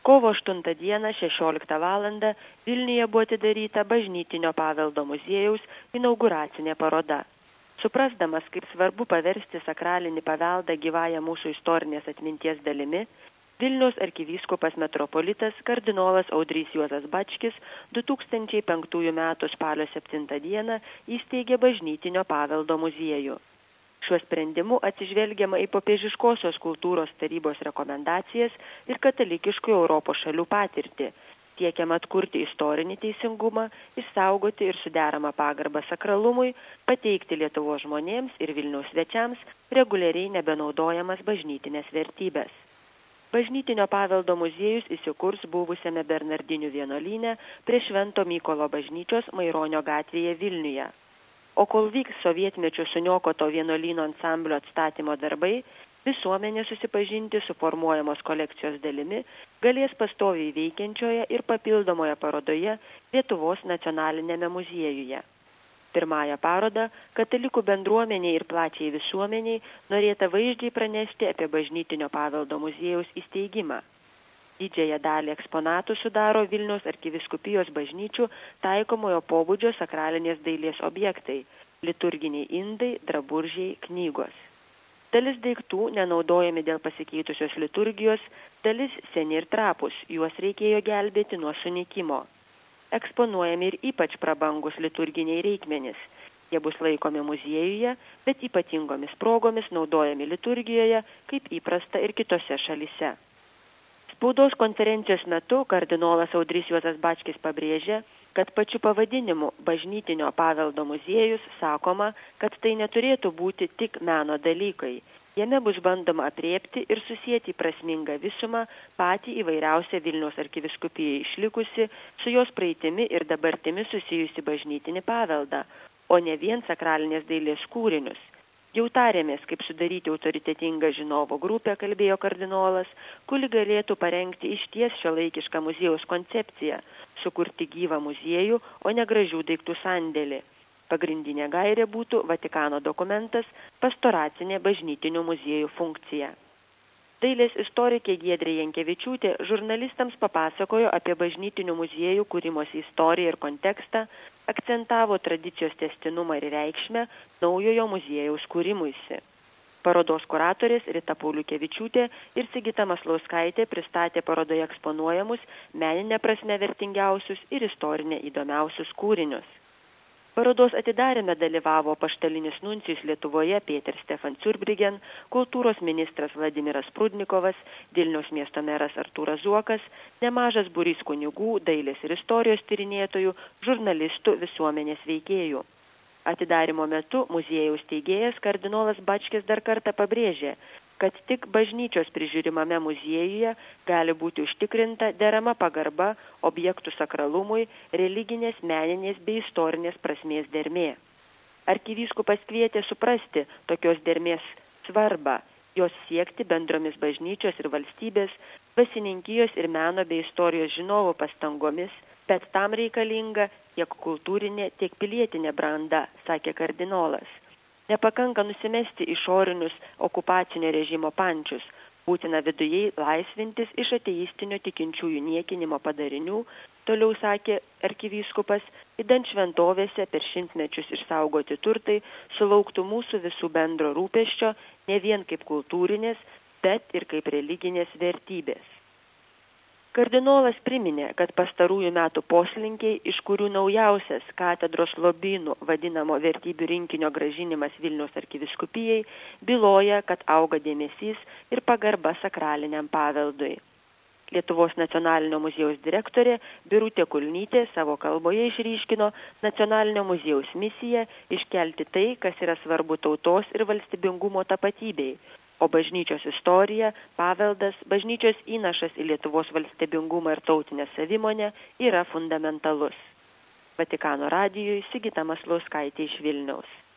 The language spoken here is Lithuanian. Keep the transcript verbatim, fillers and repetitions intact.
Kovo aštuntą dieną šešioliktą valandą Vilniuje buvo atidaryta Bažnytinio paveldo muziejaus inauguracinė paroda. Suprasdamas, kaip svarbu paversti sakralinį paveldą gyvąją mūsų istorinės atminties dalimi, Vilniaus arkivyskupas metropolitas kardinolas Audrys Juozas Bačkis du tūkstančiai penktųjų metų spalio septintą dieną įsteigė Bažnytinio paveldo muziejų. Šiuo sprendimu atsižvelgiama į popiežiškosios kultūros tarybos rekomendacijas ir katalikiškų Europos šalių patirtį, siekiama atkurti istorinį teisingumą, išsaugoti ir suderamą pagarbą sakralumui, pateikti Lietuvos žmonėms ir Vilniaus svečiams reguliariai nebenaudojamas bažnytinės vertybės. Bažnytinio paveldo muziejus įsikurs buvusiame Bernardinių vienuolyne prie Švento Mykolo bažnyčios Maironio gatvėje Vilniuje. O kol vyks sovietmečiu suniokoto vienuolyno ansamblio atstatymo darbai, visuomenė susipažinti su formuojamos kolekcijos dalimi galės pastoviai veikiančioje ir papildomoje parodoje Lietuvos nacionalinėme muziejuje. Pirmąją parodą katalikų bendruomeniai ir plačiai visuomeniai norėta vaizdžiai pranešti apie Bažnytinio paveldo muziejaus įsteigimą. Didžiąją dalį eksponatų sudaro Vilniaus arkivyskupijos bažnyčių taikomojo pobūdžio sakralinės dailės objektai – liturginiai indai, drabužiai, knygos. Dalis daiktų nenaudojami dėl pasikeitusios liturgijos, dalis seni ir trapus, juos reikėjo gelbėti nuo sunykimo. Eksponuojami ir ypač prabangus liturginiai reikmenys. Jie bus laikomi muziejuje, bet ypatingomis progomis naudojami liturgijoje, kaip įprasta ir kitose šalyse. Spaudos konferencijos metu kardinolas Audrys Juozas Bačkis pabrėžė, kad pačiu pavadinimu Bažnytinio paveldo muziejus sakoma, kad tai neturėtų būti tik meno dalykai. Jame bus bandoma apriepti ir susieti prasmingą visumą patį įvairiausią Vilniaus arkivyskupijai išlikusi, su jos praeitimi ir dabartimi susijusi bažnytinį paveldą, o ne vien sakralinės dailės kūrinius. Jau tarėmės, kaip sudaryti autoritetingą žinovų grupę, kalbėjo kardinolas, kuri galėtų parengti išties šiuolaikišką muziejaus koncepciją, sukurti gyvą muziejų, o ne gražių daiktų sandėlį. Pagrindinė gairė būtų Vatikano dokumentas Pastoracinė bažnytinių muziejų funkcija. Dailės istorikė Giedrė Jankevičiūtė žurnalistams papasakojo apie bažnytinių muziejų kūrimosi istoriją ir kontekstą, akcentavo tradicijos tęstinumą ir reikšmę naujojo muziejaus kūrimuisi. Parodos kuratorės Rita Pauliukevičiūtė ir Sigita Maslauskaitė pristatė parodoje eksponuojamus meninę prasme vertingiausius ir istorinę įdomiausius kūrinius. Parodos atidaryme dalyvavo apaštalinis nuncijus Lietuvoje Peter Stefan Ciurbrigen, kultūros ministras Vladimiras Prudnikovas, Vilniaus miesto meras Artūras Zuokas, nemažas būrys kunigų, dailės ir istorijos tyrinėtojų, žurnalistų, visuomenės veikėjų. Atidarymo metu muziejaus steigėjas kardinolas Bačkis dar kartą pabrėžė, kad tik bažnyčios prižiūrimame muziejuje gali būti užtikrinta derama pagarba objektų sakralumui, religinės, meninės bei istorinės prasmės dermė. Arkivyskupas kvietė suprasti tokios dermės svarbą, jos siekti bendromis bažnyčios ir valstybės, dvasininkijos ir meno bei istorijos žinovų pastangomis, bet tam reikalinga tiek kultūrinė, tiek pilietinė branda, sakė kardinolas. Nepakanka nusimesti išorinius okupacinio režimo pančius, būtina vidujei laisvintis iš ateistinio tikinčiųjų niekinimo padarinių, toliau sakė arkivyskupas, idant šventovėse per šimtmečius išsaugoti turtai sulauktų mūsų visų bendro rūpesčio ne vien kaip kultūrinės, bet ir kaip religinės vertybės. Kardinolas priminė, kad pastarųjų metų poslinkiai, iš kurių naujausias katedros lobynų vadinamo vertybių rinkinio grąžinimas Vilniaus arkivyskupijai, byloja, kad auga dėmesys ir pagarba sakraliniam paveldui. Lietuvos nacionalinio muziejaus direktorė Birutė Kulnytė savo kalboje išryškino nacionalinio muziejaus misiją iškelti tai, kas yra svarbu tautos ir valstybingumo tapatybei, o bažnyčios istorija, paveldas, bažnyčios įnašas į Lietuvos valstybingumą ir tautinę savimonę yra fundamentalus. Vatikano radijui Sigita Maslauskaitė iš Vilniaus.